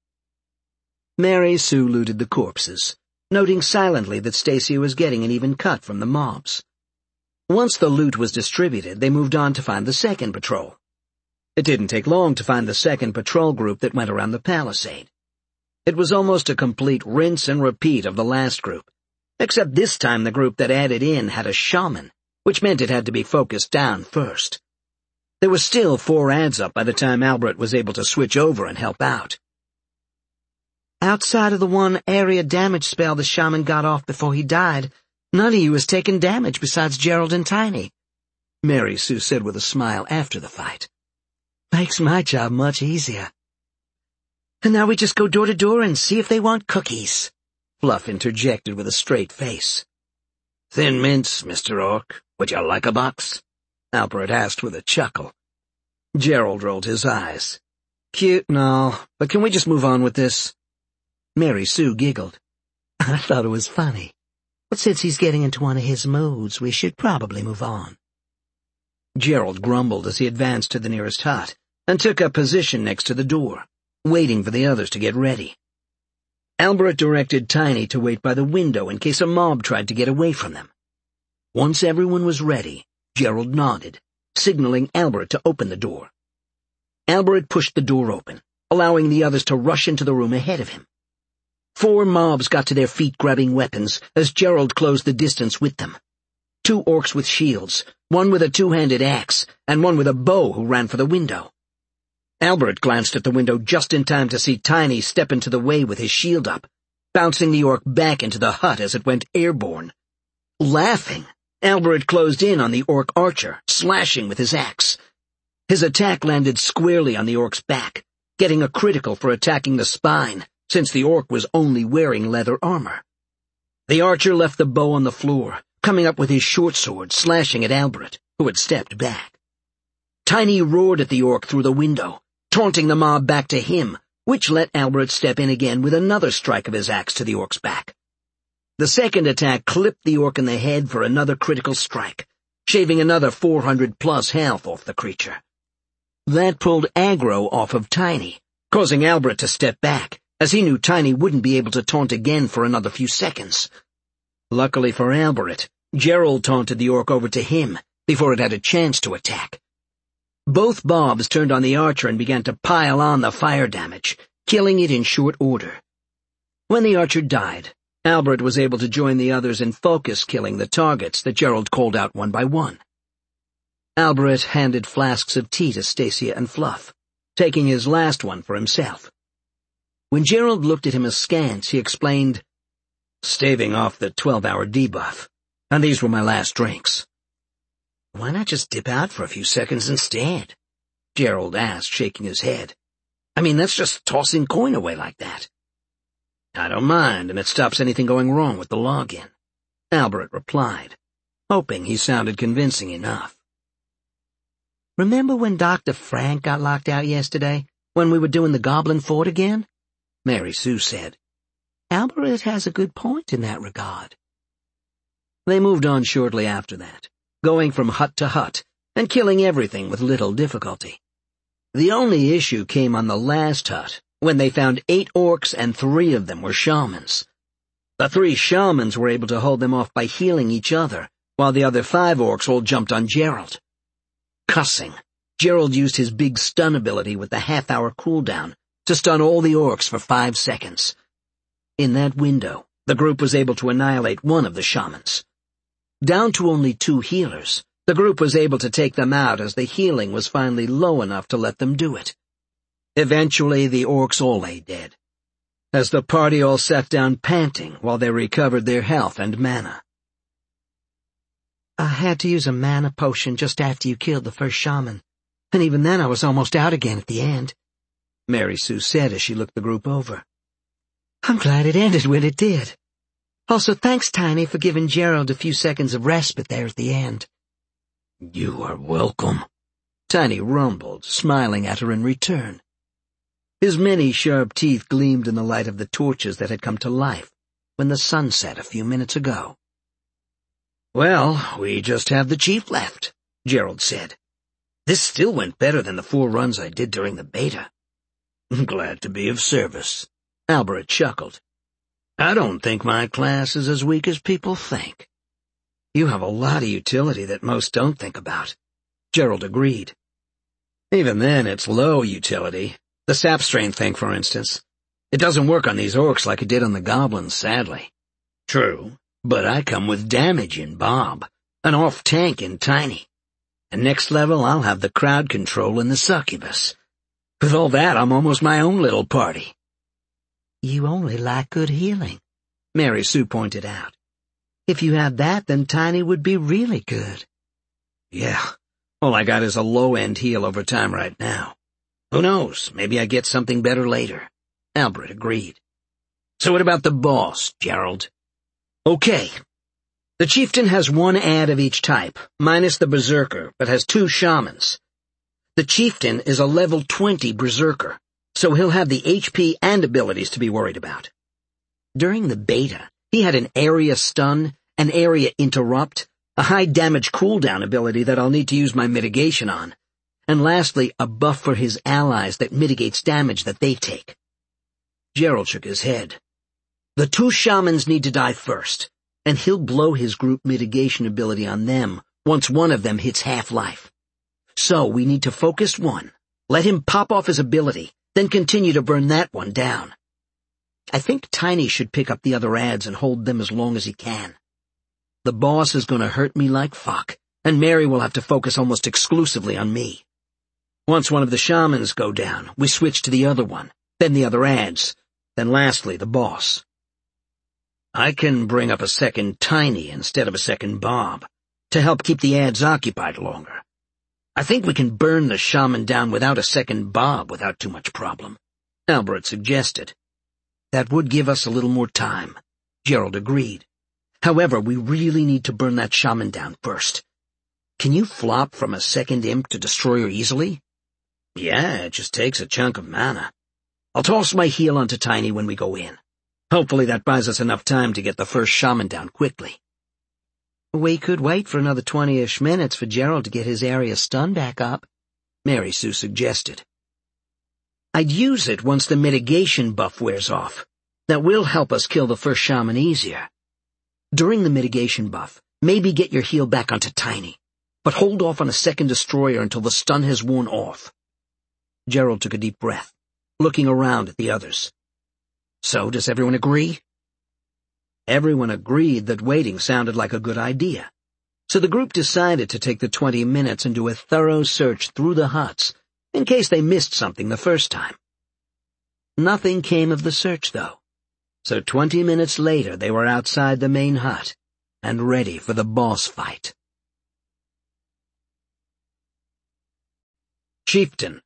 Mary Sue looted the corpses, noting silently that Stacia was getting an even cut from the mobs. Once the loot was distributed, they moved on to find the second patrol. It didn't take long to find the second patrol group that went around the palisade. It was almost a complete rinse and repeat of the last group, except this time the group that added in had a shaman, which meant it had to be focused down first. There were still four ads up by the time Albert was able to switch over and help out. Outside of the one area damage spell the shaman got off before he died, none of you has taken damage besides Gerald and Tiny, Mary Sue said with a smile after the fight. Makes my job much easier. And now we just go door to door and see if they want cookies, Fluff interjected with a straight face. Thin mints, Mister Orc. Would you like a box? Albert asked with a chuckle. Gerald rolled his eyes. Cute and all, but can we just move on with this? Mary Sue giggled. I thought it was funny, but since he's getting into one of his moods, we should probably move on. Gerald grumbled as he advanced to the nearest hut and took up position next to the door, waiting for the others to get ready. Albert directed Tiny to wait by the window in case a mob tried to get away from them. Once everyone was ready, Gerald nodded, signaling Albert to open the door. Albert pushed the door open, allowing the others to rush into the room ahead of him. Four mobs got to their feet grabbing weapons as Gerald closed the distance with them. Two orcs with shields, one with a two-handed axe, and one with a bow who ran for the window. Albert glanced at the window just in time to see Tiny step into the way with his shield up, bouncing the orc back into the hut as it went airborne. Laughing, Albert closed in on the orc archer, slashing with his axe. His attack landed squarely on the orc's back, getting a critical for attacking the spine, since the orc was only wearing leather armor. The archer left the bow on the floor, coming up with his short sword, slashing at Albert, who had stepped back. Tiny roared at the orc through the window, taunting the mob back to him, which let Albert step in again with another strike of his axe to the orc's back. The second attack clipped the orc in the head for another critical strike, shaving another four hundred plus health off the creature. That pulled aggro off of Tiny, causing Albert to step back, as he knew Tiny wouldn't be able to taunt again for another few seconds. Luckily for Albert, Gerald taunted the orc over to him before it had a chance to attack. Both Bobs turned on the archer and began to pile on the fire damage, killing it in short order. When the archer died, Albert was able to join the others in focus killing the targets that Gerald called out one by one. Albert handed flasks of tea to Stacia and Fluff, taking his last one for himself. When Gerald looked at him askance, he explained, "Staving off the twelve-hour debuff, and these were my last drinks." "Why not just dip out for a few seconds instead?" Gerald asked, shaking his head. "I mean, that's just tossing coin away like that." "I don't mind, and it stops anything going wrong with the login," Albert replied, hoping he sounded convincing enough. "Remember when Doctor Frank got locked out yesterday, when we were doing the Goblin Fort again?" Mary Sue said. "Albert has a good point in that regard." They moved on shortly after that, going from hut to hut and killing everything with little difficulty. The only issue came on the last hut, when they found eight orcs and three of them were shamans. The three shamans were able to hold them off by healing each other, while the other five orcs all jumped on Gerald. Cussing, Gerald used his big stun ability with the half-hour cooldown to stun all the orcs for five seconds. In that window, the group was able to annihilate one of the shamans. Down to only two healers, the group was able to take them out as the healing was finally low enough to let them do it. Eventually, the orcs all lay dead, as the party all sat down panting while they recovered their health and mana. "I had to use a mana potion just after you killed the first shaman, and even then I was almost out again at the end," Mary Sue said as she looked the group over. "I'm glad it ended when it did. Also, thanks, Tiny, for giving Gerald a few seconds of respite there at the end." "You are welcome," Tiny rumbled, smiling at her in return. His many sharp teeth gleamed in the light of the torches that had come to life when the sun set a few minutes ago. "Well, we just have the chief left," Gerald said. "This still went better than the four runs I did during the beta." "Glad to be of service," Albert chuckled. "I don't think my class is as weak as people think." "You have a lot of utility that most don't think about," Gerald agreed. "Even then, it's low utility. The sap strain thing, for instance. It doesn't work on these orcs like it did on the goblins, sadly." "True, but I come with damage in Bob, an off-tank in Tiny. And next level, I'll have the crowd control in the succubus. With all that, I'm almost my own little party." "You only lack good healing," Mary Sue pointed out. "If you had that, then Tiny would be really good." "Yeah, all I got is a low-end heal over time right now. Who knows, maybe I get something better later," Albert agreed. "So what about the boss, Gerald?" "Okay. The chieftain has one ad of each type, minus the berserker, but has two shamans. The chieftain is a level twenty berserker, so he'll have the H P and abilities to be worried about. During the beta, he had an area stun, an area interrupt, a high damage cooldown ability that I'll need to use my mitigation on, and lastly, a buff for his allies that mitigates damage that they take." Gerald shook his head. "The two shamans need to die first, and he'll blow his group mitigation ability on them once one of them hits half-life. So we need to focus one, let him pop off his ability, then continue to burn that one down. I think Tiny should pick up the other ads and hold them as long as he can. The boss is going to hurt me like fuck, and Mary will have to focus almost exclusively on me. Once one of the shamans go down, we switch to the other one, then the other ads, then lastly the boss. I can bring up a second Tiny instead of a second Bob, to help keep the ads occupied longer. I think we can burn the shaman down without a second Bob without too much problem, Albert suggested. That would give us a little more time, Gerald agreed. However, we really need to burn that shaman down first. Can you flop from a second imp to destroyer easily? Yeah, it just takes a chunk of mana. I'll toss my heal onto Tiny when we go in. Hopefully that buys us enough time to get the first shaman down quickly. We could wait for another twenty-ish minutes for Gerald to get his area stun back up, Mary Sue suggested. I'd use it once the mitigation buff wears off. That will help us kill the first shaman easier. During the mitigation buff, maybe get your heal back onto Tiny, but hold off on a second destroyer until the stun has worn off. Gerald took a deep breath, looking around at the others. So, does everyone agree? Everyone agreed that waiting sounded like a good idea, so the group decided to take the twenty minutes and do a thorough search through the huts, in case they missed something the first time. Nothing came of the search, though, so twenty minutes later they were outside the main hut, and ready for the boss fight. Chieftain.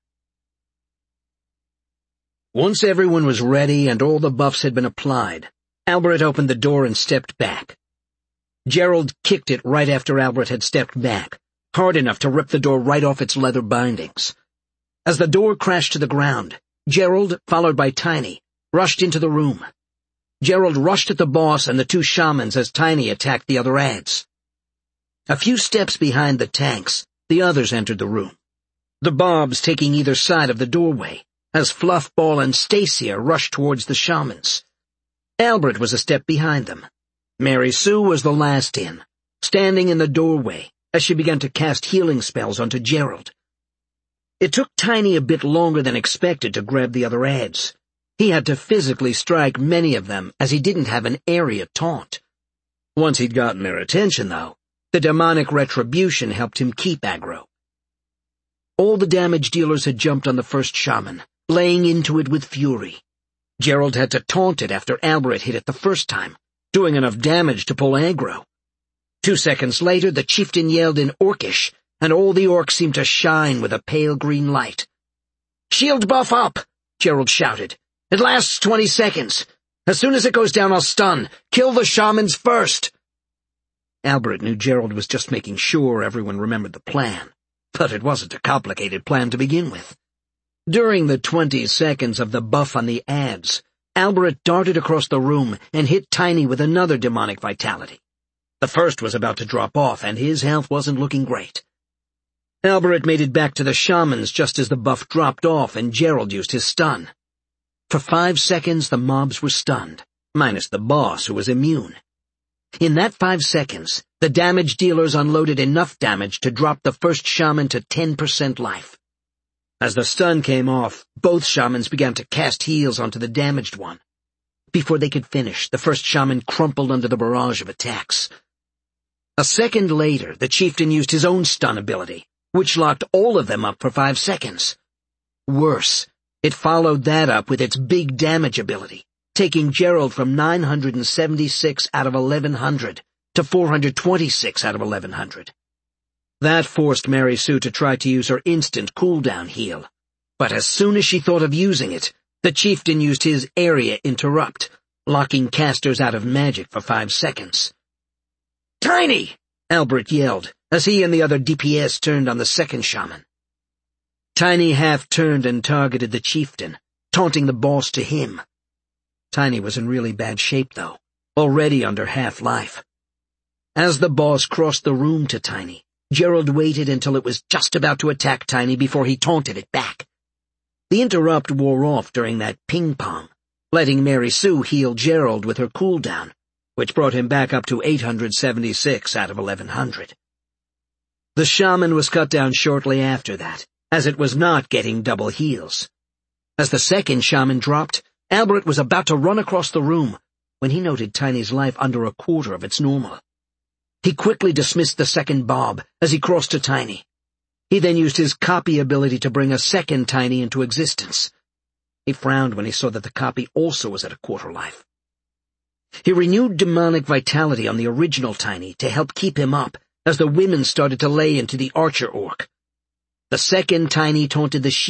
Once everyone was ready and all the buffs had been applied, Albert opened the door and stepped back. Gerald kicked it right after Albert had stepped back, hard enough to rip the door right off its leather bindings. As the door crashed to the ground, Gerald, followed by Tiny, rushed into the room. Gerald rushed at the boss and the two shamans as Tiny attacked the other ads. A few steps behind the tanks, the others entered the room, the Bobs taking either side of the doorway, as Fluffball and Stacia rushed towards the shamans. Albert was a step behind them. Mary Sue was the last in, standing in the doorway as she began to cast healing spells onto Gerald. It took Tiny a bit longer than expected to grab the other ads. He had to physically strike many of them as he didn't have an area taunt. Once he'd gotten their attention, though, the demonic retribution helped him keep aggro. All the damage dealers had jumped on the first shaman, laying into it with fury. Gerald had to taunt it after Albert hit it the first time, doing enough damage to pull aggro. Two seconds later, the chieftain yelled in Orcish, and all the orcs seemed to shine with a pale green light. "Shield buff up!" Gerald shouted. "It lasts twenty seconds. As soon as it goes down, I'll stun. Kill the shamans first!" Albert knew Gerald was just making sure everyone remembered the plan, but it wasn't a complicated plan to begin with. During the twenty seconds of the buff on the ads, Albert darted across the room and hit Tiny with another demonic vitality. The first was about to drop off, and his health wasn't looking great. Albert made it back to the shamans just as the buff dropped off and Gerald used his stun. For five seconds the mobs were stunned, minus the boss who was immune. In that five seconds, the damage dealers unloaded enough damage to drop the first shaman to ten percent life. As the stun came off, both shamans began to cast heals onto the damaged one. Before they could finish, the first shaman crumpled under the barrage of attacks. A second later, the chieftain used his own stun ability, which locked all of them up for five seconds. Worse, it followed that up with its big damage ability, taking Gerald from nine hundred seventy-six out of eleven hundred to four hundred twenty-six out of eleven hundred. That forced Mary Sue to try to use her instant cooldown heal, but as soon as she thought of using it, the chieftain used his area interrupt, locking casters out of magic for five seconds. "Tiny!" Albert yelled, as he and the other D P S turned on the second shaman. Tiny half-turned and targeted the chieftain, taunting the boss to him. Tiny was in really bad shape, though, already under half-life. As the boss crossed the room to Tiny, Gerald waited until it was just about to attack Tiny before he taunted it back. The interrupt wore off during that ping-pong, letting Mary Sue heal Gerald with her cooldown, which brought him back up to eight hundred seventy-six out of eleven hundred. The shaman was cut down shortly after that, as it was not getting double heals. As the second shaman dropped, Albert was about to run across the room when he noted Tiny's life under a quarter of its normal. He quickly dismissed the second Bob as he crossed to Tiny. He then used his copy ability to bring a second Tiny into existence. He frowned when he saw that the copy also was at a quarter life. He renewed demonic vitality on the original Tiny to help keep him up as the women started to lay into the archer orc. The second Tiny taunted the